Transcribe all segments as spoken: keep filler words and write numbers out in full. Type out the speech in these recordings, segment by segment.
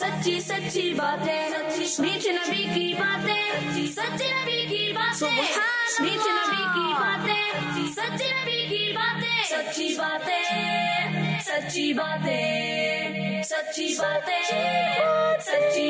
सच्ची सच्ची बातें, मीठे नबी की बातें, सच्चे नबी की बातें, मीठे नबी की बातें, सच्चे नबी की बातें, सच्ची बातें, सच्ची बातें, सच्ची बातें, सच्ची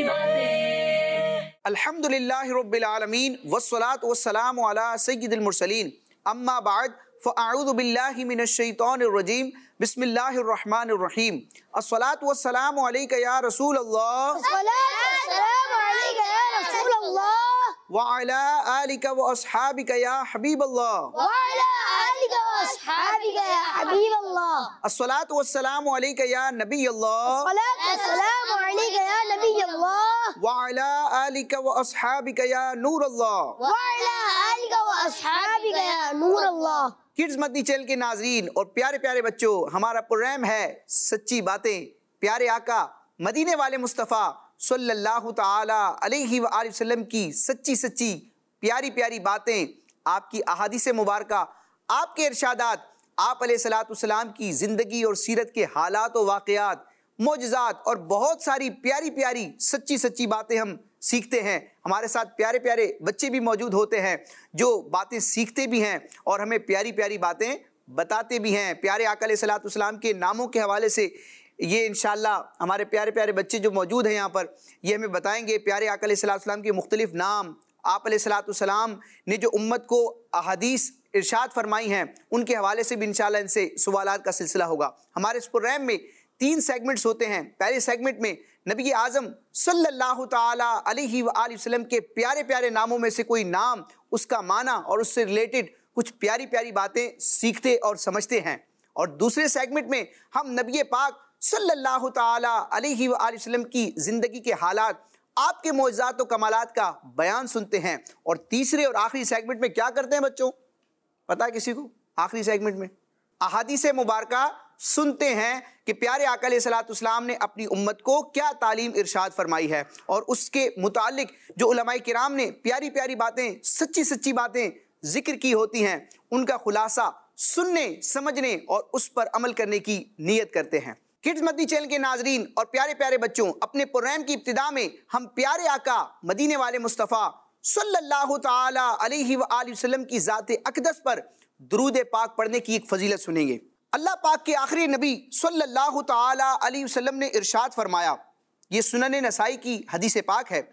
बातें। अल्हम्दुलिल्लाहि रब्बिल आलमीन वस्सलातु वस्सलामु अला सय्यिदिल मुरसलीन अम्मा बाद फ़अऊज़ु बिल्लाहि मिनश शैतानिर रजीम बिस्मिल्लाहिर रहमानिर रहीम अस्सलातु वस्सलामु अलैका या रसूल अल्लाह अस्सलातु वस्सलामु अलैका या रसूल अल्लाह व अला आलिका व अस्हाबिका या हबीब अल्लाह व अला आलिका व अस्हाबिका या हबीब अल्लाह अस्सलातु वस्सलामु अलैका या नबी अल्लाह अस्सलातु वस्सलामु अलैका या नबी अल्लाह व अला आलिका व अस्हाबिका या नूर अल्लाह व अला आलिका व अस्हाबिका या नूर अल्लाह। किड्स मदनी चैनल के नाजरीन और प्यारे प्यारे बच्चों, हमारा प्रोग्राम है सच्ची बातें। प्यारे आका मदीने वाले मुस्तफ़ा सल्लल्लाहु ताला अलैहि व आलिहि वसल्लम की सच्ची सच्ची प्यारी प्यारी बातें, आपकी अहादीस मुबारका, आपके इरशादात, आप अलैहिस्सलातु वस्सलाम की ज़िंदगी और सीरत के हालात और वाक़यात, मोजज़ात और बहुत सारी प्यारी प्यारी सच्ची सच्ची बातें हम सीखते हैं। हमारे साथ प्यारे प्यारे बच्चे भी मौजूद होते हैं जो बातें सीखते भी हैं और हमें प्यारी प्यारी बातें बताते भी हैं। प्यारे आका अलैहिस्सलातु वस्सलाम के नामों के हवाले से ये इंशाअल्लाह हमारे प्यारे प्यारे बच्चे जो मौजूद हैं यहाँ पर, ये हमें बताएंगे प्यारे आका अलैहिस्सलातु वस्सलाम के मुख्तलिफ नाम, आप अलैहिस्सलातु वस्सलाम ने जो उम्मत को अहादीस इरशाद फरमाई हैं उनके हवाले से भी इंशाअल्लाह इनसे सवालात का सिलसिला होगा। हमारे इस प्रोग्राम में तीन सेगमेंट्स होते हैं। पहले सेगमेंट में नबी आज़म सल्लल्लाहु ताला अलैहि व आलिहि वसल्लम के प्यारे प्यारे नामों में से कोई नाम, उसका माना और उससे रिलेटेड कुछ प्यारी प्यारी बातें सीखते और समझते हैं। और दूसरे सेगमेंट में हम नबी पाक सल्लल्लाहु ताला अलैहि व आलिहि वसल्लम की ज़िंदगी के हालात, आपके मोजज़ात और कमालात का बयान सुनते हैं। और तीसरे और आखिरी सेगमेंट में क्या करते हैं बच्चों, पता है किसी को? आखिरी सेगमेंट में अहादीस मुबारका सुनते हैं कि प्यारे आका अलैहिस्सलातु वस्सलाम ने अपनी उम्मत को क्या तालीम इरशाद फरमाई है और उसके मुतालिक जो उलमाए किराम ने प्यारी प्यारी बातें, सच्ची सच्ची बातें जिक्र की होती हैं, उनका खुलासा सुनने, समझने और उस पर अमल करने की नीयत करते हैं। किड्स मदनी चैनल के नाजरीन और प्यारे प्यारे बच्चों, अपने प्रोग्राम की इब्तिदा में हम प्यारे आका मदीने वाले मुस्तफ़ा सल्लल्लाहु ताला अलैहि व आलिहि वसल्लम की ज़ात अक़दस पर दुरूद पाक पढ़ने की एक फजीलत सुनेंगे। अल्लाह पाक के आखिरी नबी सल्लल्लाहु ताला अलैहि वसल्लम ने इरशाद फरमाया, ये सुनन नसाई की हदीस पाक है।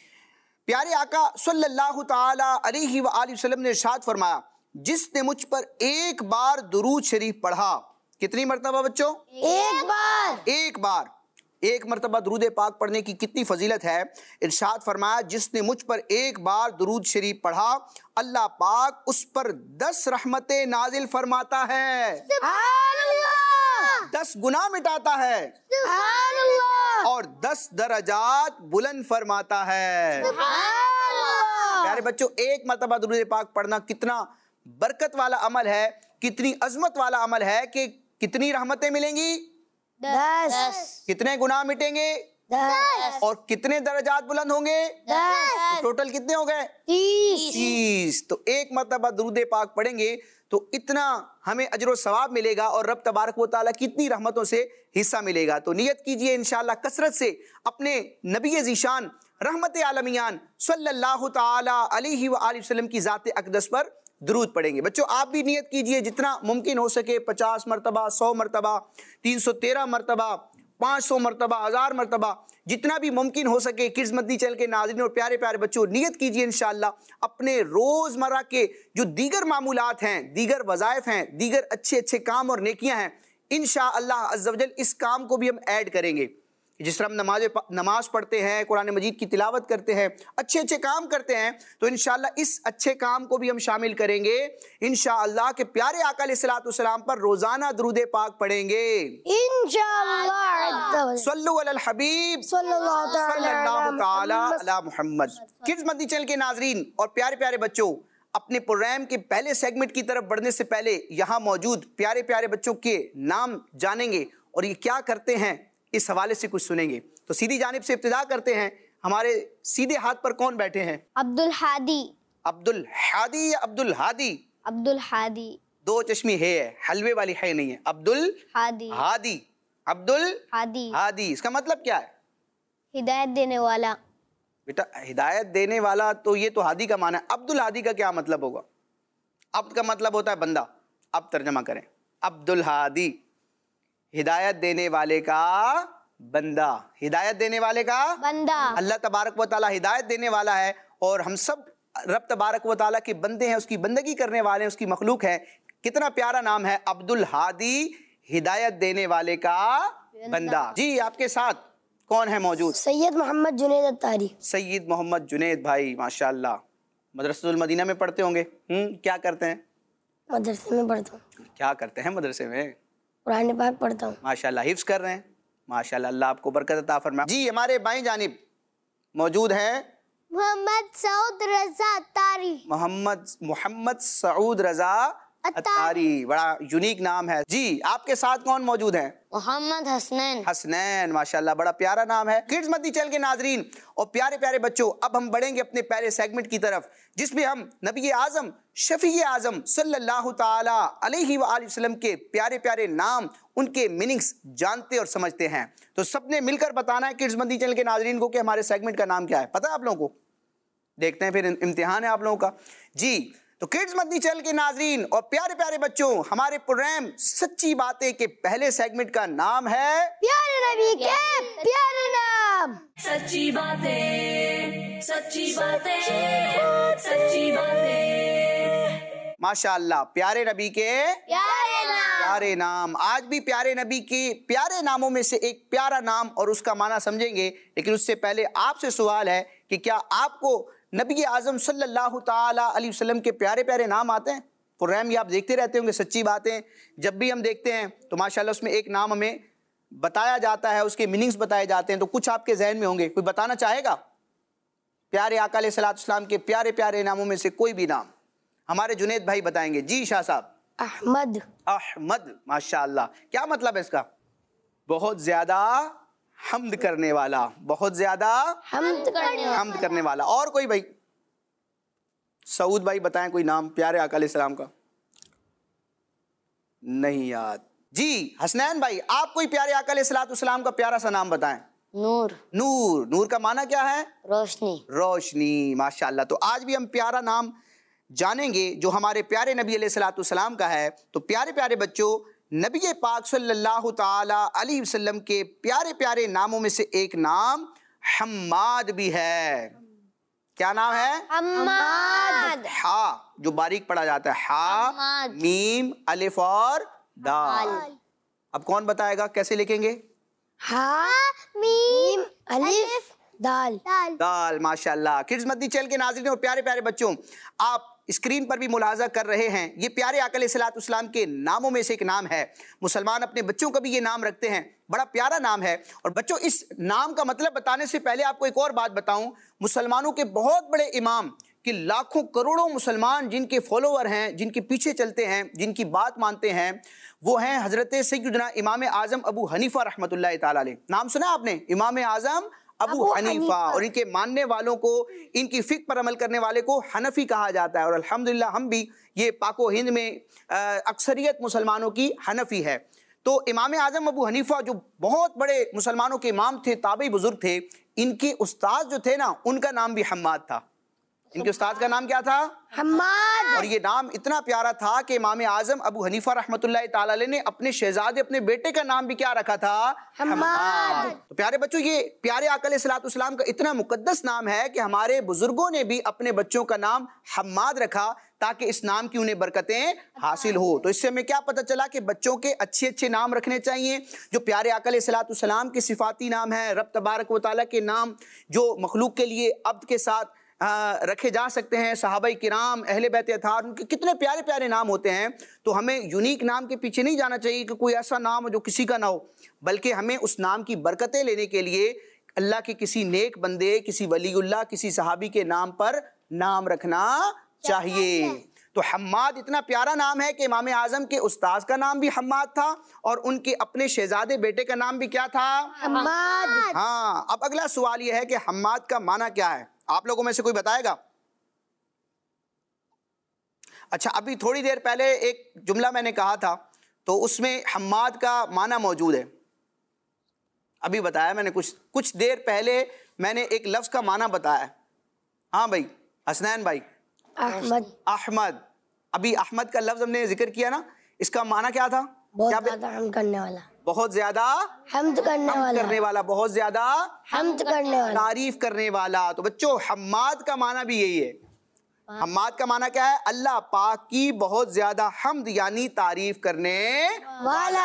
प्यारे आका सल्लल्लाहु ताला अलैहि व आलिहि वसल्लम ने इरशाद फरमाया, जिसने मुझ पर एक बार दुरूद शरीफ पढ़ा, कितनी मरतबा बच्चों? एक बार एक बार एक मरतबा दुरूद पाक पढ़ने की कितनी फजीलत है। इरशाद फरमाया, जिसने मुझ पर एक बार दुरूद शरीफ पढ़ा, अल्लाह पाक उस पर दस रहमतें नाजिल फरमाता है, सुभानअल्लाह, दस गुनाह मिटाता है सुभानअल्लाह, और दस दरजात बुलंद फरमाता है। सुभानअल्लाह। प्यारे बच्चों, एक मरतबा दुरूद पाक पढ़ना कितना बरकत वाला अमल है, कितनी अजमत वाला अमल है कि कितनी रहमतें मिलेंगी, दस, कितने गुनाह मिटेंगे, दस, और कितने दरजात बुलंद होंगे, दस, टोटल कितने हो गए? तीस। तीस। तो एक मरतबा दुरूद पाक पढ़ेंगे तो इतना हमें अजर सवाब मिलेगा और रब तबारक व तआला की इतनी रहमतों से हिस्सा मिलेगा। तो नियत कीजिए इंशाअल्लाह कसरत से अपने नबी ज़ीशान रहमत आलमियान सल्लल्लाहु ताला अलैहि व आलिहि वसल्लम की ज़ात अक़दस पर दुरूद पढ़ेंगे। बच्चों आप भी नियत कीजिए जितना मुमकिन हो सके, पचास मरतबा, सौ मरतबा, तीन सौ तेरह मरतबा, पाँच सौ मरतबा, हज़ार मरतबा, जितना भी मुमकिन हो सके। किड्स मदनी चैनल के नाज़रीन और प्यारे प्यारे बच्चों, नियत कीजिए इंशाअल्लाह अपने रोज़मर्रा के जो दीगर मामूलात हैं, दीगर वज़ाइफ हैं, दीगर अच्छे अच्छे काम और नेकियां हैं, इंशाअल्लाह अज़्ज़ व जल इस काम को भी हम ऐड करेंगे। जिस तरह हम नमाज नमाज पढ़ते हैं, कुरान मजीद की तिलावत करते हैं, अच्छे अच्छे काम करते हैं, तो इंशाअल्लाह इस अच्छे काम को भी हम शामिल करेंगे इंशाअल्लाह के प्यारे आका अलैहिस्सलातु वस्सलाम पर रोज़ाना दुरूद पाक पढ़ेंगे इंशाअल्लाह। सल्लु अलल हबीब सल्लल्लाहु ताला अला मुहम्मद। किड्स मदनी चैनल के नाजरीन और प्यारे प्यारे बच्चों, अपने प्रोग्राम के पहले सेगमेंट की तरफ बढ़ने से पहले यहाँ मौजूद प्यारे प्यारे बच्चों के नाम जानेंगे और ये क्या करते हैं, इस हवाले से कुछ सुनेंगे। तो सीधी जानिब से इब्तिदा करते हैं। हमारे सीधे हाथ पर कौन बैठे हैं? अब्दुल हादी। अब्दुल हादी या अब्दुल हादी? अब्दुल हादी। दो चश्मी है, हलवे वाली है नहीं है। अब्दुल हादी। हादी, अब्दुल हादी। हादी, इसका मतलब क्या है? ہدایت دینے والا. بیٹا ہدایت دینے والا تو یہ تو ہادی کا معنی ہے. عبد الہادی کا کیا مطلب ہوگا؟ عبد کا مطلب ہوتا ہے بندہ. اب ترجمہ کریں. عبد الہادی ہدایت دینے والے کا بندہ. ہدایت دینے والے کا بندہ. اللہ تبارک و تعالیٰ ہدایت دینے والا ہے اور ہم سب رب تبارک و تعالیٰ کے بندے ہیں, اس کی بندگی کرنے والے ہیں, اس کی مخلوق ہے. کتنا پیارا نام ہے عبد الہادی, ہدایت دینے والے کا بندہ. جی آپ کے ساتھ کون ہے موجود؟ سید محمد جنید اتاری. سید محمد جنید بھائی ماشاءاللہ مدرسۃ المدینہ میں پڑھتے ہوں گے. ہم کیا کرتے ہیں؟ مدرسے میں پڑھتا ہوں. کیا کرتے ہیں مدرسے میں؟ قرآن پاک پڑھتا ہوں. ماشاءاللہ حفظ کر رہے ہیں. ماشاءاللہ اللہ آپ کو برکت عطا فرمائے. جی ہمارے بائیں جانب موجود ہیں محمد سعود رضا اتاری. محمد محمد سعود رضا اتاری. بڑا یونیک نام ہے. جی آپ کے ساتھ کون موجود ہیں؟ محمد حسنین. حسنین ماشاءاللہ بڑا پیارا نام ہے. کڈز مدنی چینل کے ناظرین اور پیارے پیارے بچوں, اب ہم بڑھیں گے اپنے پہلے سیگمنٹ کی طرف جس میں ہم نبی اعظم شفیع اعظم صلی اللہ تعالی علیہ وآلہ وسلم کے پیارے پیارے نام, ان کے میننگز جانتے اور سمجھتے ہیں. تو سب نے مل کر بتانا ہے کڈز مدنی چینل کے ناظرین کو کہ ہمارے سیگمنٹ کا نام کیا ہے. پتہ ہے آپ لوگوں کو؟ دیکھتے ہیں پھر امتحان ہے آپ لوگوں کا. جی تو کڈز مدنی چینل کے ناظرین اور پیارے پیارے بچوں, ہمارے پروگرام سچی باتیں کے پہلے سیگمنٹ کا نام ہے پیارے نبی کے پیارے نام. سچی باتیں سچی باتیں سچی باتیں. ماشاءاللہ پیارے نبی کے پیارے نام. پیارے نام. آج بھی پیارے نبی کے پیارے ناموں میں سے ایک پیارا نام اور اس کا معنی سمجھیں گے, لیکن اس سے پہلے آپ سے سوال ہے کہ کیا آپ کو نبی اعظم صلی اللہ تعالی علیہ وسلم کے پیارے پیارے نام آتے ہیں؟ پروگرام یہ آپ دیکھتے رہتے ہوں گے سچی باتیں. جب بھی ہم دیکھتے ہیں تو ماشاءاللہ اس میں ایک نام ہمیں بتایا جاتا ہے, اس کے میننگز بتائے جاتے ہیں. تو کچھ آپ کے ذہن میں ہوں گے, کوئی بتانا چاہے گا پیارے آقا علیہ الصلوۃ والسلام کے پیارے پیارے ناموں میں سے کوئی بھی نام؟ ہمارے جنید بھائی بتائیں گے. جی شاہ صاحب. احمد. احمد ماشاءاللہ. کیا مطلب ہے اس کا؟ بہت زیادہ حمد کرنے والا. بہت زیادہ حمد کرنے والا. حمد کرنے والا. اور کوئی بھائی؟ سعود بھائی بتائیں کوئی نام پیارے آقا علیہ السلام کا. نہیں یاد. جی حسنین بھائی آپ کوئی پیارے آقا علیہ الصلوۃ والسلام کا پیارا سا نام بتائیں. نور. نور. نور کا معنی کیا ہے؟ روشنی. روشنی. ماشاءاللہ. تو آج بھی ہم پیارا نام جانیں گے جو ہمارے پیارے نبی علیہ الصلوۃ والسلام کا ہے. تو پیارے پیارے بچوں, نبی پاک صلی اللہ تعالی علیہ وسلم کے پیارے پیارے ناموں میں سے ایک نام حماد بھی ہے. کیا نام ہے؟ حماد. ہا جو باریک پڑھا جاتا ہے, ہا حماد. میم الف اور دال. اب کون بتائے گا کیسے لکھیں گے؟ ہا میم الف دال. دال. ماشاءاللہ. کڈز مدنی چینل کے ناظرین اور پیارے پیارے بچوں, آپ اسکرین پر بھی ملاحظہ کر رہے ہیں یہ پیارے آقا علیہ الصلوۃ والسلام کے ناموں میں سے ایک نام ہے. مسلمان اپنے بچوں کا بھی یہ نام رکھتے ہیں. بڑا پیارا نام ہے. اور بچوں اس نام کا مطلب بتانے سے پہلے آپ کو ایک اور بات بتاؤں. مسلمانوں کے بہت بڑے امام کہ لاکھوں کروڑوں مسلمان جن کے فالوور ہیں, جن کے پیچھے چلتے ہیں, جن کی بات مانتے ہیں, وہ ہیں حضرت سیدنا امام اعظم ابو حنیفہ رحمۃ اللہ تعالی علیہ. نام سنا آپ نے؟ امام اعظم ابو حنیفہ. اور ان کے ماننے والوں کو, ان کی فقہ پر عمل کرنے والے کو حنفی کہا جاتا ہے. اور الحمدللہ ہم بھی, یہ پاک و ہند میں اکثریت مسلمانوں کی حنفی ہے. تو امام اعظم ابو حنیفہ جو بہت بڑے مسلمانوں کے امام تھے, تابعی بزرگ تھے, ان کے استاد جو تھے نا ان کا نام بھی حماد تھا. ان کے استاد کا نام کیا تھا؟ حماد. اور یہ نام اتنا پیارا تھا کہ امام اعظم ابو حنیفہ رحمۃ اللہ تعالی علیہ نے اپنے شہزادے اپنے بیٹے کا نام بھی کیا رکھا تھا؟ حماد. تو پیارے بچوں یہ پیارے آقا علیہ الصلوۃ والسلام کا اتنا مقدس نام ہے کہ ہمارے بزرگوں نے بھی اپنے بچوں کا نام حماد رکھا تاکہ اس نام کی انہیں برکتیں حاصل ہو. تو اس سے ہمیں کیا پتہ چلا کہ بچوں کے اچھے اچھے نام رکھنے چاہیے جو پیارے آقا علیہ الصلوۃ والسلام کے صفاتی نام ہیں, رب تبارک و تعالیٰ کے نام جو مخلوق کے لیے عبد کے ساتھ رکھے جا سکتے ہیں. صحابہ کرام, اہل بیت اطہار, ان کے کتنے پیارے پیارے نام ہوتے ہیں. تو ہمیں یونیک نام کے پیچھے نہیں جانا چاہیے کہ کوئی ایسا نام ہو جو کسی کا نہ ہو, بلکہ ہمیں اس نام کی برکتیں لینے کے لیے اللہ کے کسی نیک بندے, کسی ولی اللہ, کسی صحابی کے نام پر نام رکھنا چاہیے. تو حماد اتنا پیارا نام ہے کہ امام اعظم کے استاذ کا نام بھی حماد تھا اور ان کے اپنے شہزادے بیٹے کا نام بھی کیا تھا؟ حماد. ہاں. اب اگلا سوال یہ ہے کہ حماد کا معنی کیا ہے؟ آپ لوگوں میں سے کوئی بتائے گا؟ اچھا ابھی تھوڑی دیر پہلے ایک جملہ میں نے کہا تھا تو اس میں حماد کا معنی موجود ہے. ابھی بتایا میں نے کچھ کچھ دیر پہلے میں نے ایک لفظ کا معنی بتایا. ہاں بھائی حسنین بھائی. احمد. احمد. ابھی احمد کا لفظ ہم نے ذکر کیا نا, اس کا معنی کیا تھا؟ بہت زیادہ حمد کرنے والا. بہت زیادہ حمد کرنے حمد والا. کرنے والا, بہت زیادہ حمد کرنے والا. تعریف کرنے والا. تو بچوں حماد کا معنی بھی یہی ہے. حماد کا معنی کیا ہے؟ اللہ پاک کی بہت زیادہ حمد یعنی تعریف کرنے والا.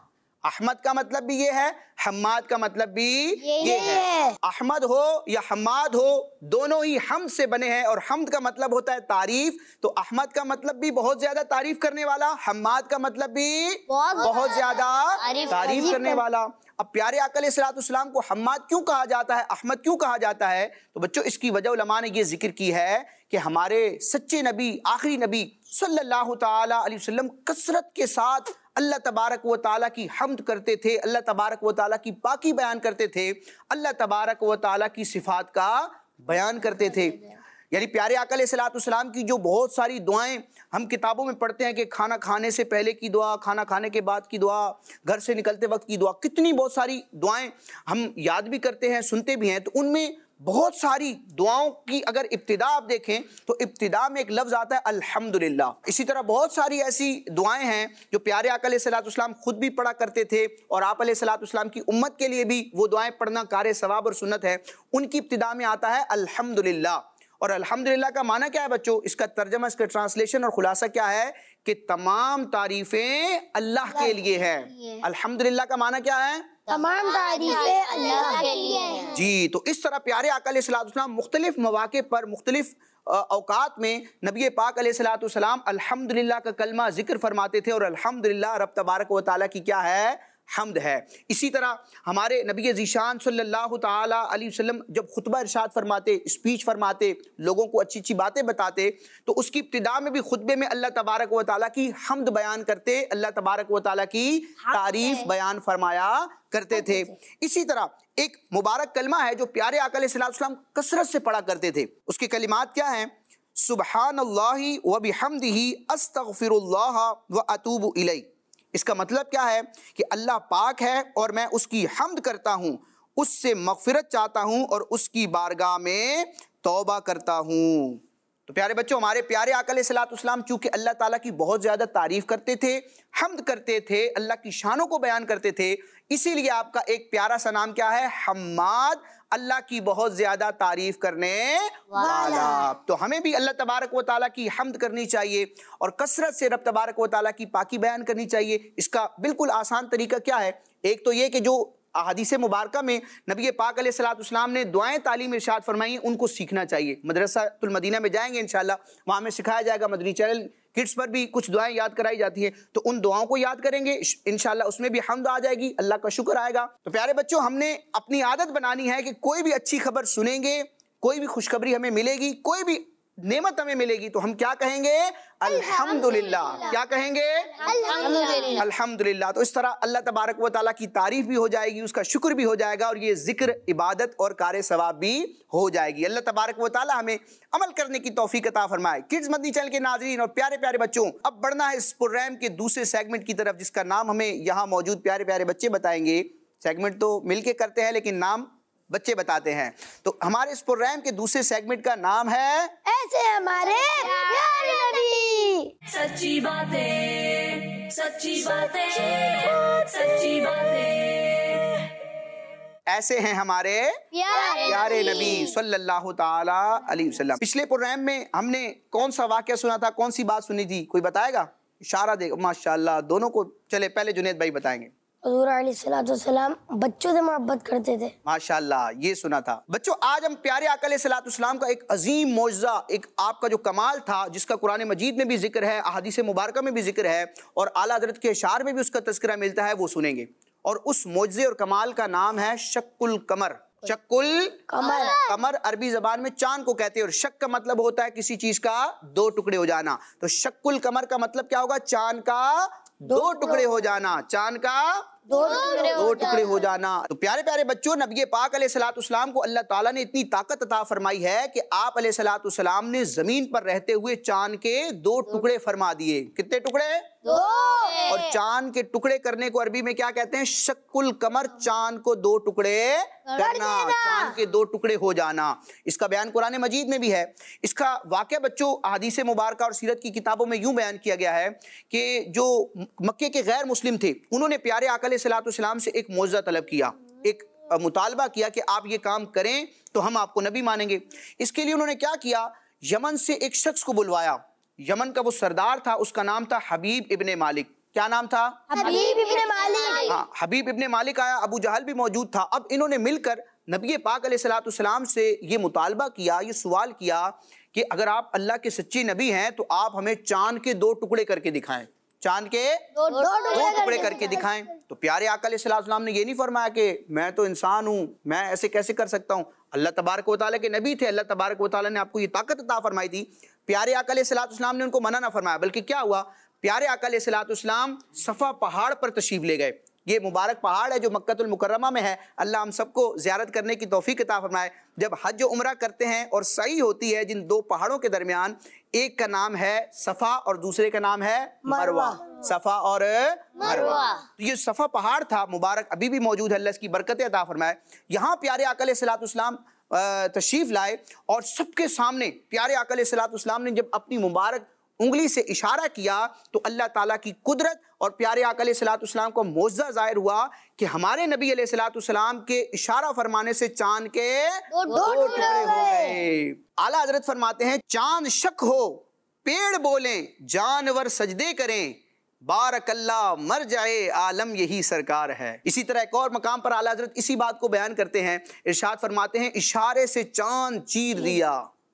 احمد کا مطلب بھی یہ ہے, حماد کا مطلب بھی یہی یہ ہے. ہے. احمد ہو یا حماد ہو دونوں ہی حمد سے بنے ہیں, اور حمد کا مطلب ہوتا ہے تعریف. تو احمد کا مطلب بھی بہت زیادہ تعریف کرنے والا, حماد کا مطلب بھی بہت زیادہ تعریف کرنے والا. اب پیارے آقا علیہ الصلوۃ والسلام کو حماد کیوں کہا جاتا ہے, احمد کیوں کہا جاتا ہے؟ تو بچوں اس کی وجہ علماء نے یہ ذکر کی ہے کہ ہمارے سچے نبی, آخری نبی صلی اللہ تعالی علیہ وسلم کثرت کے ساتھ اللہ تبارک و تعالیٰ کی حمد کرتے تھے, اللہ تبارک و تعالیٰ کی پاکی بیان کرتے تھے, اللہ تبارک و تعالیٰ کی صفات کا بیان کرتے تھے. یعنی پیارے آقا علیہ الصلوۃ والسلام کی جو بہت ساری دعائیں ہم کتابوں میں پڑھتے ہیں کہ کھانا کھانے سے پہلے کی دعا, کھانا کھانے کے بعد کی دعا, گھر سے نکلتے وقت کی دعا, کتنی بہت ساری دعائیں ہم یاد بھی کرتے ہیں, سنتے بھی ہیں. تو ان میں بہت ساری دعاؤں کی اگر ابتدا آپ دیکھیں تو ابتدا میں ایک لفظ آتا ہے الحمدللہ. اسی طرح بہت ساری ایسی دعائیں ہیں جو پیارے آقا علیہ الصلوۃ والسلام خود بھی پڑھا کرتے تھے, اور آپ علیہ الصلوۃ والسلام کی امت کے لیے بھی وہ دعائیں پڑھنا کار ثواب اور سنت ہے. ان کی ابتدا میں آتا ہے الحمدللہ. اور الحمدللہ کا معنی کیا ہے بچوں؟ اس کا ترجمہ, اس کا ٹرانسلیشن اور خلاصہ کیا ہے کہ تمام تعریفیں اللہ کے لیے ہیں. الحمدللہ کا معنی کیا ہے؟ تمام تعریفیں اللہ کے لیے ہیں. جی, تو اس طرح پیارے آقا علیہ الصلوۃ والسلام مختلف مواقع پر, مختلف اوقات میں نبی پاک علیہ الصلوۃ والسلام الحمدللہ کا کلمہ ذکر فرماتے تھے, اور الحمدللہ رب تبارک و تعالیٰ کی کیا ہے؟ حمد ہے. اسی طرح ہمارے نبی ذیشان صلی اللہ تعالی علیہ وسلم جب خطبہ ارشاد فرماتے, اسپیچ فرماتے, لوگوں کو اچھی اچھی باتیں بتاتے, تو اس کی ابتدا میں بھی خطبے میں اللہ تبارک و تعالیٰ کی حمد بیان کرتے, اللہ تبارک و تعالیٰ کی تعریف بیان فرمایا کرتے تھے. اسی طرح ایک مبارک کلمہ ہے جو پیارے آقا علیہ الصلوۃ والسلام کثرت سے پڑھا کرتے تھے. اس کے کلمات کیا ہیں؟ سبحان اللہ و بحمدہ استغفر اللہ و اتوب الیہ. اس کا مطلب کیا ہے کہ اللہ پاک ہے اور میں اس کی حمد کرتا ہوں, اس سے مغفرت چاہتا ہوں اور اس کی بارگاہ میں توبہ کرتا ہوں. تو پیارے بچوں, ہمارے پیارے آقا علیہ الصلوۃ والسلام چونکہ اللہ تعالیٰ کی بہت زیادہ تعریف کرتے تھے, حمد کرتے تھے, اللہ کی شانوں کو بیان کرتے تھے, اسی لیے آپ کا ایک پیارا سا نام کیا ہے؟ حماد, اللہ کی بہت زیادہ تعریف کرنے والا. تو ہمیں بھی اللہ تبارک و تعالیٰ کی حمد کرنی چاہیے اور کثرت سے رب تبارک و تعالیٰ کی پاکی بیان کرنی چاہیے. اس کا بالکل آسان طریقہ کیا ہے؟ ایک تو یہ کہ جو احادیث مبارکہ میں نبی پاک علیہ الصلوۃ والسلام نے دعائیں تعلیم ارشاد فرمائی, ان کو سیکھنا چاہیے. مدرسہ المدینہ میں جائیں گے انشاءاللہ, وہاں میں سکھایا جائے گا. مدنی چینل کڈس پر بھی کچھ دعائیں یاد کرائی جاتی ہیں, تو ان دعاؤں کو یاد کریں گے انشاءاللہ, اس میں بھی حمد آ جائے گی, اللہ کا شکر آئے گا. تو پیارے بچوں, ہم نے اپنی عادت بنانی ہے کہ کوئی بھی اچھی خبر سنیں گے, کوئی بھی خوشخبری ہمیں ملے گی, کوئی بھی نعمت ہمیں ملے گی, تو ہم کیا کہیں گے؟ الحمدللہ. کیا کہیں گے؟ الحمدللہ. الحمدللہ. تو اس طرح اللہ تبارک و تعالیٰ کی تعریف بھی ہو جائے گی, اس کا شکر بھی ہو جائے گا, اور یہ ذکر, عبادت اور کار ثواب بھی ہو جائے گی. اللہ تبارک و تعالیٰ ہمیں عمل کرنے کی توفیق عطا فرمائے. کڈز مدنی چینل کے ناظرین اور پیارے پیارے بچوں, اب بڑھنا ہے اس پروگرام کے دوسرے سیگمنٹ کی طرف, جس کا نام ہمیں یہاں موجود پیارے پیارے بچے بتائیں گے. سیگمنٹ تو مل کے کرتے ہیں لیکن نام بچے بتاتے ہیں. تو ہمارے اس پروگرام کے دوسرے سیگمنٹ کا نام ہے ایسے ہمارے پیارے نبی. سچی باتیں, سچی باتیں, سچی باتیں. ایسے ہیں ہمارے پیارے پیارے نبی صلی اللہ تعالی علیہ وسلم. پچھلے پروگرام میں ہم نے کون سا واقعہ سنا تھا, کون سی بات سنی تھی؟ کوئی بتائے گا؟ اشارہ دے گا. ماشاءاللہ دونوں کو. چلے پہلے جنید بھائی بتائیں گے. حضور علیہ الصلوۃ والسلام بچوں سے محبت کرتے تھے. ماشاءاللہ, یہ سنا تھا. بچوں, آج ہم پیارے آقا علیہ الصلوۃ والسلام کا ایک عظیم معجزہ, ایک آپ کا جو کمال تھا, جس کا قرآن مجید میں بھی ذکر ہے, احادیث مبارکہ میں بھی ذکر ہے, اور اعلیٰ حضرت کے اشعار میں بھی اس کا تذکرہ ملتا ہے, وہ سنیں گے. اور اس معجزے اور کمال کا نام ہے شق القمر. شق القمر. قمر عربی زبان میں چاند کو کہتے ہیں, اور شق کا مطلب ہوتا ہے کسی چیز کا دو ٹکڑے ہو جانا. تو شق القمر کا مطلب کیا ہوگا؟ چاند کا دو ٹکڑے ہو جانا. چاند کا दो टुकड़े दो टुकड़े हो जाना। तो प्यारे प्यारे बच्चों, नबी पाक अलैहिस्सलाम को अल्लाह ताला ने इतनी ताकत अता फरमाई है कि आप अलैहिस्सलाम ने जमीन पर रहते हुए चांद के दो टुकड़े फरमा दिए। कितने टुकड़े? दो। और चांद के टुकड़े करने को अरबी में क्या कहते हैं? शक्कुल कमर, चांद को दो टुकड़े करना, चांद के दो टुकड़े हो जाना। इसका बयान कुरान मजीद में भी है। इसका वाक़या बच्चों अहादीस मुबारक और सीरत की किताबों में यूं बयान किया गया है कि जो मक्के के गैर मुस्लिम थे उन्होंने प्यारे आका अलैहिस्सलाम से एक मौजज़ा तलब किया, एक मुतालबा किया कि आप ये काम करें तो हम आपको नबी मानेंगे। इसके लिए उन्होंने क्या किया, यमन से एक शख्स को बुलवाया। यमन का वो सरदार था, उसका नाम था हबीब इब्ने मालिक। क्या नाम था? हबीब इब्ने मालिक। हाँ, हबीब इब्ने मालिक आया, अबू जहल भी मौजूद था। अब इन्होंने मिलकर नबी पाक अलैहिस्सलाम से ये मुतालबा किया, ये सवाल किया कि अगर आप अल्लाह के सच्चे नबी हैं तो आप हमें चांद के दो टुकड़े करके दिखाएं, चांद के दो दो टुकड़े करके दिखाएं। तो प्यारे आका अलैहिस्सलाम ने ये नहीं फरमाया कि मैं तो इंसान हूँ, मैं ऐसे कैसे कर सकता हूँ। अल्लाह तबारक व तआला के नबी थे, अल्लाह तबारक व तआला ने आपको ये ताकत अता फरमाई थी। प्यारे आका अलैहिस्सलाम ने उनको मना ना फरमाया, बल्कि क्या हुआ, प्यारे आका अलैहिस्सलाम सफ़ा पहाड़ पर तशरीफ ले गए। ये मुबारक पहाड़ है जो मक्कतुल मुकर्रमा में है। अल्लाह हम सबको ज़ियारत करने की तौफीक अता फरमाए। जब हज व उम्रा करते हैं और सही होती है जिन दो पहाड़ों के दरमियान, एक का नाम है सफ़ा और दूसरे का नाम है मरवा, सफ़ा और मरवा। तो ये सफ़ा पहाड़ था मुबारक, अभी भी मौजूद है, अल्लाह इसकी बरकतें अता फरमाए। यहाँ प्यारे आका अलैहिस्सलाम तशरीफ़ लाए और सबके सामने प्यारे आका अलैहिस्सलाम ने जब अपनी मुबारक उंगली से इशारा किया तो अल्लाह ताला की कुदरत और प्यारे आका अलैहिस्सलाम का मौजज़ा ज़ाहिर हुआ कि हमारे नबी अलैहिस्सलाम के इशारा फरमाने से चांद के दो टुकड़े हो गए। आला हजरत फरमाते हैं, चांद शक हो पेड़ बोले जानवर सजदे करें, बारकल्लाह मर जाए आलम यही सरकार है। इसी तरह एक और मकाम पर आला हजरत इसी बात को बयान करते हैं, इरशाद फरमाते हैं, इशारे से चांद चीर दिया।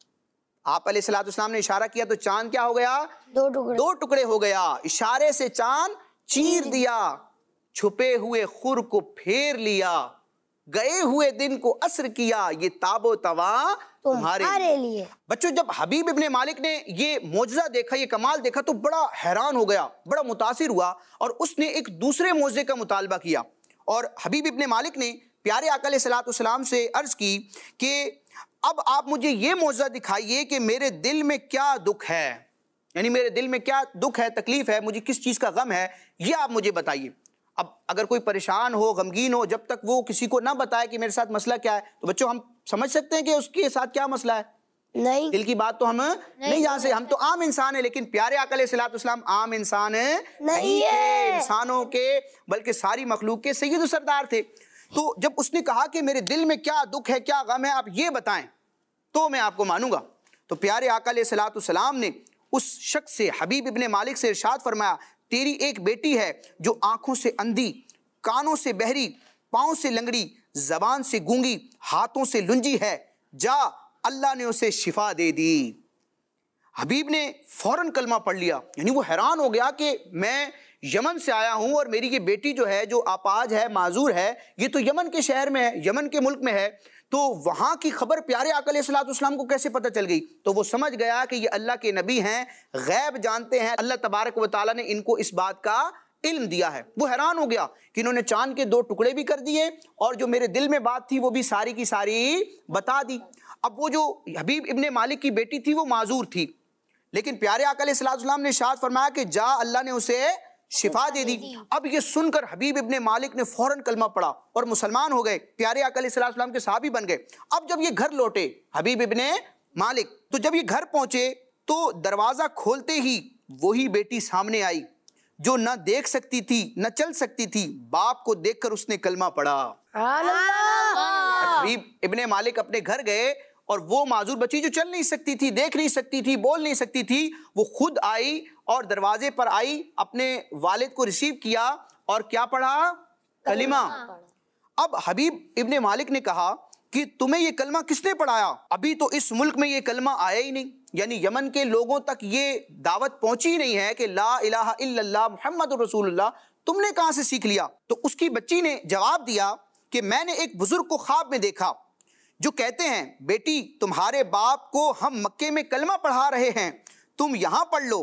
आप अलैहिस्सलाम ने इशारा किया तो चांद क्या हो गया? दो टुकड़े दो टुकड़े हो गया। इशारे से चांद चीर दिया, छुपे हुए खुर को फेर लिया, गए हुए दिन को असर किया, ये ताबो तवा तुम्हारे लिए। बच्चों, जब हबीब इब्ने मालिक ने ये मौजज़ा देखा, ये कमाल देखा तो बड़ा हैरान हो गया, बड़ा मुतासिर हुआ और उसने एक दूसरे मौजज़े का मुतालबा किया। और हबीब इब्ने मालिक ने प्यारे आका अलैहिस्सलाम से अर्ज की कि अब आप मुझे ये मौजज़ा दिखाइए कि मेरे दिल में क्या दुख है, यानी मेरे दिल में क्या दुख है, तकलीफ है, मुझे किस चीज़ का गम है, ये आप मुझे बताइए। अब अगर कोई परेशान हो, गमगीन हो, जब तक वो किसी को ना बताए कि मेरे साथ मसला क्या है, तो बच्चों हम समझ सकते हैं कि उसके साथ क्या मसला है? नहीं, दिल की बात तो हम नहीं, नहीं जान से, हम तो आम इंसान है। लेकिन प्यारे आका अलैहिस्सलाम आम इंसान नहीं है, इंसानों के बल्कि सारी मखलूक के सैयद सरदार थे। तो जब उसने कहा कि मेरे दिल में क्या दुख है, क्या गम है, आप ये बताएं तो मैं आपको मानूंगा। तो प्यारे आका अलैहिस्सलाम ने उस शख्स से, हबीब इब्ने मालिक से इरशाद फरमाया, तेरी एक बेटी है जो आंखों से अंधी, कानों से बहरी, पाँव से लंगड़ी, जबान से गूंगी, हाथों से लुंजी है, जा अल्लाह ने उसे शिफा दे दी। हबीब ने फौरन कलमा पढ़ लिया, यानी वो हैरान हो गया कि मैं यमन से आया हूँ और मेरी ये बेटी जो है, जो आपाज है, माजूर है, ये तो यमन के शहर में है, यमन के मुल्क में है, तो वहाँ की खबर प्यारे आका अलैहिस्सलाम को कैसे पता चल गई? तो वो समझ गया कि ये अल्लाह के नबी हैं, गैब जानते हैं, अल्लाह तबारक व तआला ने इनको इस बात का इल्म दिया है। वो हैरान हो गया कि इन्होंने चांद के दो टुकड़े भी कर दिए और जो मेरे दिल में बात थी वो भी सारी की सारी बता दी। अब वो जो हबीब इब्ने मालिक की बेटी थी वो माजूर थी, लेकिन प्यारे आका अलैहिस्सलाम ने इरशाद फरमाया कि जा अल्लाह ने उसे शिफा दे दी। अब ये सुनकर हबीब इब्ने मालिक ने फौरन कलमा पढ़ा और मुसलमान हो गए, प्यारे आका अलैहिस्सलाम के सहाबी बन गए। अब जब ये घर लौटे हबीब इब्ने मालिक, तो जब ये घर पहुंचे तो दरवाजा खोलते ही वही बेटी सामने आई जो न देख सकती थी न चल सकती थी। बाप को देखकर उसने कलमा पढ़ा। हबीब इब्ने मालिक अपने घर गए और वो माजूर बच्ची जो चल नहीं सकती थी, देख नहीं सकती थी, बोल नहीं सकती थी, वो खुद आई और दरवाजे पर आई, अपने वालिद को रिसीव किया और क्या पढ़ा? कलिमा। अब हबीब इब्ने मालिक ने कहा कि तुम्हें ये कलमा किसने पढ़ाया? अभी तो इस मुल्क में ये कलमा आया ही नहीं, यानी यमन के लोगों तक ये दावत पहुंची ही नहीं है कि ला इलाहा इल्लल्लाह मुहम्मदुर रसूलुल्लाह, तुमने कहां से सीख लिया? तो उसकी बच्ची ने जवाब दिया कि मैंने एक बुजुर्ग को ख्वाब में देखा जो कहते हैं, बेटी तुम्हारे बाप को हम मक्के में कलमा पढ़ा रहे हैं, तुम यहाँ पढ़ लो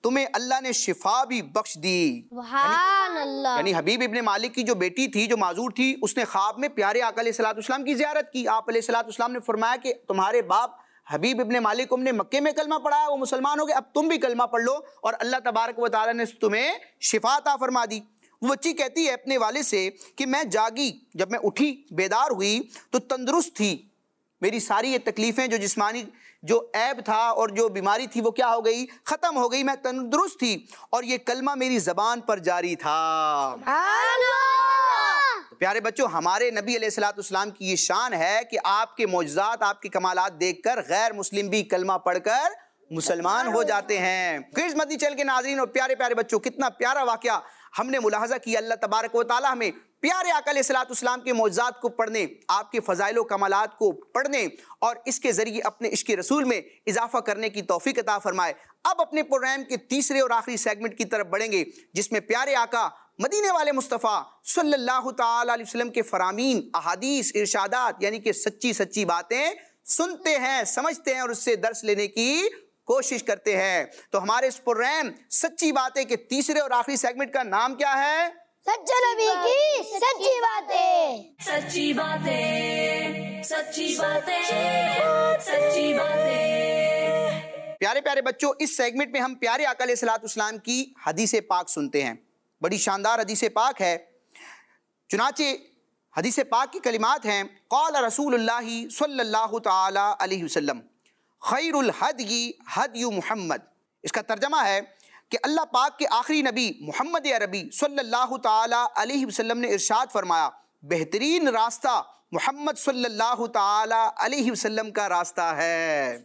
تمہیں اللہ نے شفا بھی بخش دی۔ سبحان اللہ۔ یعنی حبیب ابن مالک کی جو بیٹی تھی جو معذور تھی، اس نے خواب میں پیارے آقا علیہ الصلوۃ والسلام کی زیارت کی۔ آپ علیہ الصلوۃ والسلام نے فرمایا کہ تمہارے باپ حبیب ابن مالک نے مکے میں کلمہ پڑھا ہے، وہ مسلمان ہو گئے، اب تم بھی کلمہ پڑھ لو اور اللہ تبارک و تعالیٰ نے تمہیں شفا عطا فرما دی۔ وہ بچی کہتی ہے اپنے والد سے کہ میں جاگی، جب میں اٹھی بیدار ہوئی تو تندرست تھی، میری ساری یہ تکلیفیں جو جسمانی جو عیب تھا اور جو بیماری تھی وہ کیا ہو گئی؟ ختم ہو گئی، میں تندرست تھی اور یہ کلمہ میری زبان پر جاری تھا۔ سبحان اللہ۔ پیارے بچوں، ہمارے نبی علیہ الصلوۃ والسلام کی یہ شان ہے کہ آپ کے معجزات، آپ کے کمالات دیکھ کر غیر مسلم بھی کلمہ پڑھ کر مسلمان ہو جاتے ہیں۔ کرز مدنی چینل کے ناظرین اور پیارے پیارے بچوں، کتنا پیارا واقعہ ہم نے ملاحظہ کیا۔ اللہ تبارک و تعالیٰ ہمیں پیارے آقا علیہ الصلوۃ والسلام کے معجزات کو پڑھنے، آپ کے فضائل و کمالات کو پڑھنے اور اس کے ذریعے اپنے عشق رسول میں اضافہ کرنے کی توفیق عطا فرمائے۔ اب اپنے پروگرام کے تیسرے اور آخری سیگمنٹ کی طرف بڑھیں گے، جس میں پیارے آقا مدینے والے مصطفیٰ صلی اللہ تعالی علیہ وسلم کے فرامین، احادیث، ارشادات یعنی کہ سچی سچی باتیں سنتے ہیں، سمجھتے ہیں اور اس سے درس لینے کی کوشش کرتے ہیں۔ تو ہمارے اس پروگرام سچی باتیں کے تیسرے اور آخری سیگمنٹ کا نام کیا ہے؟ سچے نبی کی سچی باتیں۔ سچی باتیں، سچی باتیں، سچی باتیں۔ پیارے پیارے بچوں، اس سیگمنٹ میں ہم پیارے آقا علیہ الصلوۃ والسلام کی حدیث پاک سنتے ہیں۔ بڑی شاندار حدیث پاک ہے۔ چنانچہ حدیث پاک کی کلمات ہیں، قال رسول اللہ صلی اللہ تعالی علیہ وسلم خیر الہدی ہدی محمد۔ اس کا ترجمہ ہے کہ اللہ پاک کے آخری نبی محمد عربی صلی اللہ تعالی علیہ وسلم نے ارشاد فرمایا، بہترین راستہ محمد صلی اللہ تعالی علیہ وسلم کا راستہ ہے۔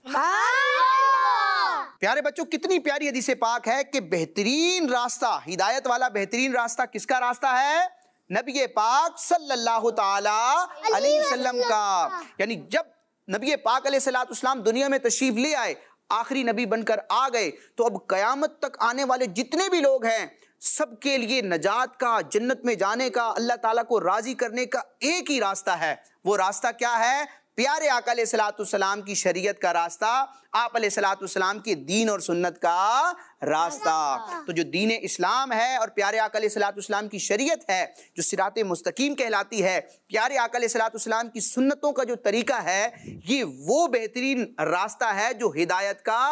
پیارے بچوں، کتنی پیاری حدیث پاک ہے کہ بہترین راستہ، ہدایت والا بہترین راستہ کس کا راستہ ہے؟ نبی پاک صلی اللہ تعالی علیہ وسلم کا۔ یعنی جب نبی پاک علیہ الصلوۃ والسلام دنیا میں تشریف لے آئے، آخری نبی بن کر آ گئے، تو اب قیامت تک آنے والے جتنے بھی لوگ ہیں سب کے لیے نجات کا، جنت میں جانے کا، اللہ تعالیٰ کو راضی کرنے کا ایک ہی راستہ ہے۔ وہ راستہ کیا ہے؟ پیارے آقا علیہ الصلوۃ والسلام کی شریعت کا راستہ، آپ علیہ الصلوۃ والسلام کے دین اور سنت کا راستہ۔ تو جو دین اسلام ہے اور پیارے آقا علیہ الصلوۃ والسلام کی شریعت ہے جو صراط مستقیم کہلاتی ہے، پیارے آقا علیہ الصلوۃ والسلام کی سنتوں کا جو طریقہ ہے، یہ وہ بہترین راستہ ہے جو ہدایت کا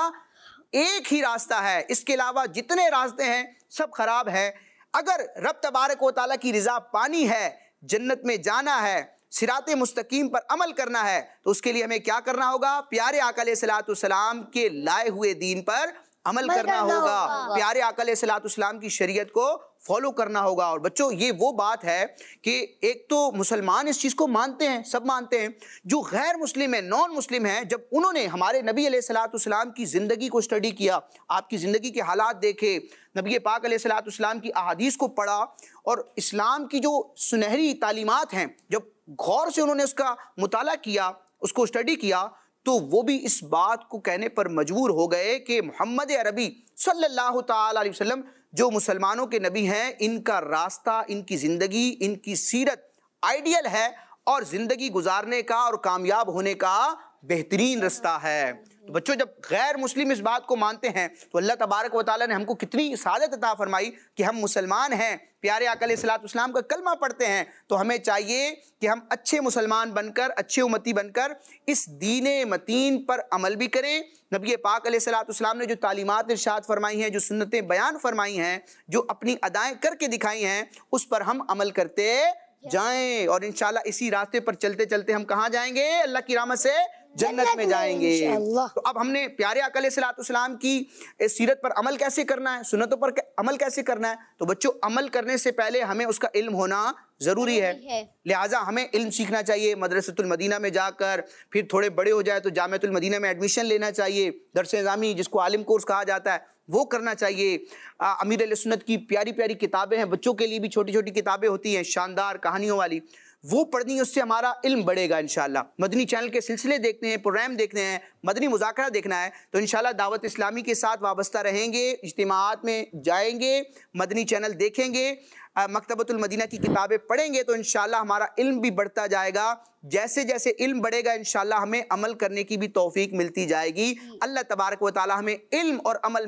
ایک ہی راستہ ہے۔ اس کے علاوہ جتنے راستے ہیں سب خراب ہیں۔ اگر رب تبارک و تعالیٰ کی رضا پانی ہے، جنت میں جانا ہے، صراط مستقیم پر عمل کرنا ہے، تو اس کے لیے ہمیں کیا کرنا ہوگا؟ پیارے آقا علیہ الصلوۃ والسلام کے لائے ہوئے دین پر عمل کرنا ہوگا، پیارے آقا علیہ الصلوۃ والسلام کی شریعت کو فالو کرنا ہوگا۔ اور بچوں، یہ وہ بات ہے کہ ایک تو مسلمان اس چیز کو مانتے ہیں، سب مانتے ہیں، جو غیر مسلم ہیں، نان مسلم ہیں، جب انہوں نے ہمارے نبی علیہ الصلوۃ والسلام کی زندگی کو اسٹڈی کیا، آپ کی زندگی کے حالات دیکھے، نبی پاک علیہ الصلوۃ والسلام کی احادیث کو پڑھا اور اسلام کی جو سنہری تعلیمات ہیں جب غور سے انہوں نے اس کا مطالعہ کیا، اس کو اسٹڈی کیا، تو وہ بھی اس بات کو کہنے پر مجبور ہو گئے کہ محمد عربی صلی اللہ تعالی علیہ وسلم جو مسلمانوں کے نبی ہیں، ان کا راستہ، ان کی زندگی، ان کی سیرت آئیڈیل ہے اور زندگی گزارنے کا اور کامیاب ہونے کا بہترین راستہ ہے۔ تو بچوں، جب غیر مسلم اس بات کو مانتے ہیں تو اللہ تبارک و تعالیٰ نے ہم کو کتنی سعادت عطا فرمائی کہ ہم مسلمان ہیں، پیارے آقا علیہ الصلوۃ والسلام کا کلمہ پڑھتے ہیں۔ تو ہمیں چاہیے کہ ہم اچھے مسلمان بن کر، اچھے امتی بن کر اس دین متین پر عمل بھی کریں۔ نبی پاک علیہ الصلوۃ والسلام نے جو تعلیمات ارشاد فرمائی ہیں، جو سنتیں بیان فرمائی ہیں، جو اپنی ادائیں کر کے دکھائی ہیں، اس پر ہم عمل کرتے جائیں اور انشاءاللہ اسی راستے پر چلتے چلتے ہم کہاں جائیں گے؟ اللہ کی رحمت سے جنت میں جائیں گے۔ تو اب ہم نے پیارے آقا علیہ الصلوۃ والسلام کی سیرت پر عمل کیسے کرنا ہے، سنتوں پر عمل کیسے کرنا ہے؟ تو بچوں، عمل کرنے سے پہلے ہمیں اس کا علم ہونا ضروری ہے، لہٰذا ہمیں علم سیکھنا چاہیے مدرسۃ المدینہ میں جا کر، پھر تھوڑے بڑے ہو جائے تو جامعۃ المدینہ میں ایڈمیشن لینا چاہیے، درس نظامی جس کو عالم کورس کہا جاتا ہے وہ کرنا چاہیے۔ امیر علیہ سنت کی پیاری پیاری کتابیں ہیں، بچوں کے لیے بھی چھوٹی چھوٹی کتابیں ہوتی ہیں شاندار کہانیوں والی، وہ پڑھنی ہے، اس سے ہمارا علم بڑھے گا انشاءاللہ۔ مدنی چینل کے سلسلے دیکھنے ہیں، پروگرام دیکھنے ہیں، مدنی مذاکرہ دیکھنا ہے تو انشاءاللہ دعوت اسلامی کے ساتھ وابستہ رہیں گے، اجتماعات میں جائیں گے، مدنی چینل دیکھیں گے، مکتبۃ المدینہ کی کتابیں پڑھیں گے تو انشاءاللہ ہمارا علم بھی بڑھتا جائے گا۔ جیسے جیسے علم بڑھے گا انشاءاللہ ہمیں عمل کرنے کی بھی توفیق ملتی جائے گی۔ اللہ تبارک و تعالی ہمیں علم اور عمل میں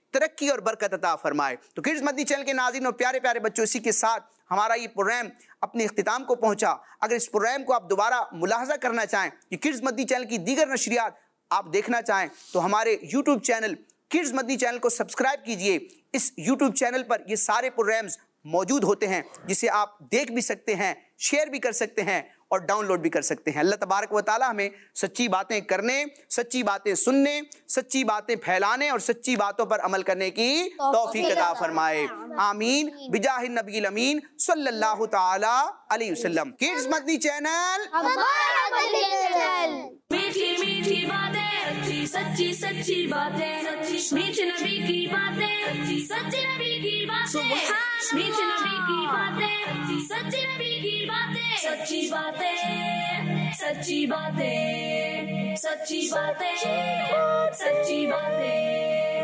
तरक्की और बरकत अता फरमाए। तो किड्स मदनी चैनल के नाज़रीन और प्यारे प्यारे बच्चों, इसी के साथ हमारा ये प्रोग्राम अपने इख्तिताम को पहुंचा। अगर इस प्रोग्राम को आप दोबारा मुलाहजा करना चाहें, कि किड्स मदनी चैनल की दीगर नशरियात आप देखना चाहें, तो हमारे YouTube channel kids Madani channel को सब्सक्राइब कीजिए। इस यूट्यूब चैनल पर ये सारे प्रोग्राम्स मौजूद होते हैं, जिसे आप देख भी सकते हैं, शेयर भी कर सकते हैं और डाउनलोड भी कर सकते हैं। अल्लाह तबारक व तआला हमें सच्ची बातें करने, सच्ची बातें सुनने, सच्ची बातें फैलाने और सच्ची बातों पर अमल करने की तौफीक अता फरमाए। आमीन बिजाहिन नबील अमीन सल्लल्लाहु तआला अलैहि वसल्लम। किड्स मदनी चैनल हमारा मदनी चैनल। मीठी मीठी बातें, सच्ची सच्ची सच्ची बातें, मीठे नबी की बातें, सच्चे नबी की बातें, मीठे नबी की बातें, सच्चे नबी की बातें, सच्ची बातें, सच्ची बातें, सच्ची बातें, सच्ची बातें।